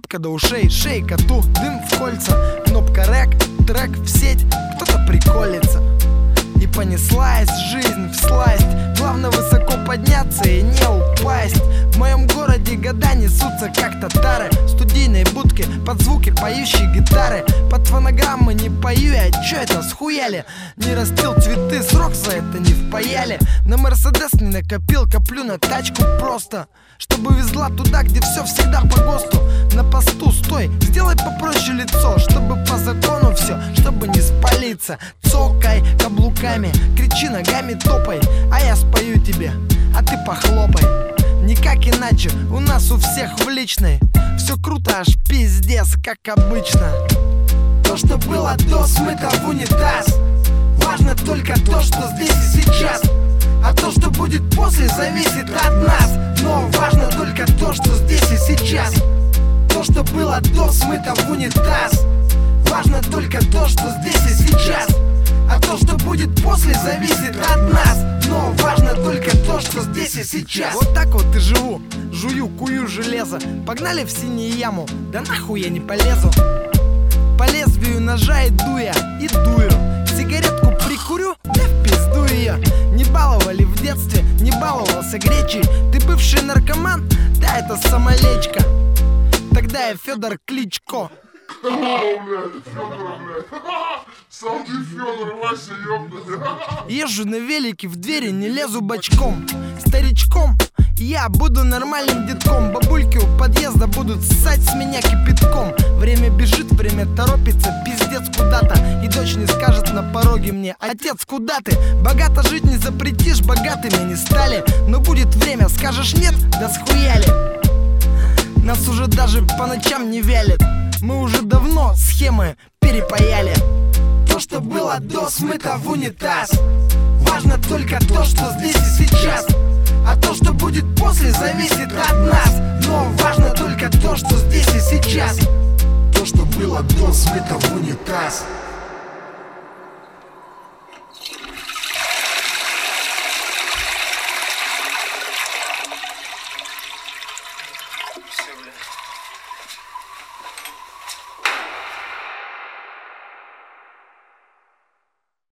Трубка до ушей, шеи коту, дым в кольца. Кнопка рэк, трек в сеть, кто-то приколится. И понеслась жизнь всласть. Главное высоко подняться и не упасть. В моем городе года несутся как татары. В студийной будке под звуки поющей гитары. Под фонограммы не пою я, чё это схуяли? Не растил цветы, срок за это не впаяли. На Мерседес не накопил, коплю на тачку просто, чтобы везла туда, где все всегда по ГОСТу. На посту стой, сделай попроще лицо, чтобы по закону все, чтобы не спалиться. Цокай каблуками, кричи ногами, топай, а я спою тебе, а ты похлопай. Никак иначе, у нас у всех в личной все круто, аж пиздец, как обычно. То, что было до, смыто в унитаз. Важно только то, что здесь и сейчас. А то, что будет после, зависит от нас. Но важно только то, что здесь и сейчас. То, что было до, смыто в унитаз. Важно только то, что здесь и сейчас. А то, что будет после, зависит от нас. Но важно только то, что здесь и сейчас. Вот так вот и живу, жую, кую железо. Погнали в синюю яму, да нахуй я не полезу. По лезвию ножа иду я и дую. Сигаретку прикурю, да в пизду ее. Не баловали в детстве, не баловался гречей. Ты бывший наркоман? Да это самолечка. Тогда я Федор Кличко. Сам ты Федор, Вася, ёбаный. Езжу на велике, в двери не лезу бочком. Старичком я буду нормальным детком. Бабульки у подъезда будут ссать с меня кипятком. Время бежит, время торопится, пиздец куда-то. И дочь не скажет на пороге мне: отец, куда ты? Богато жить не запретишь, богатыми не стали. Но будет время, скажешь нет, да схуяли. Нас уже даже по ночам не вялит. Мы уже давно схемы перепаяли. То, что было до, смыто в унитаз. Важно только то, что здесь и сейчас. А то, что будет после, зависит от нас. Но важно только то, что здесь и сейчас. То, что было до, смыто в унитаз.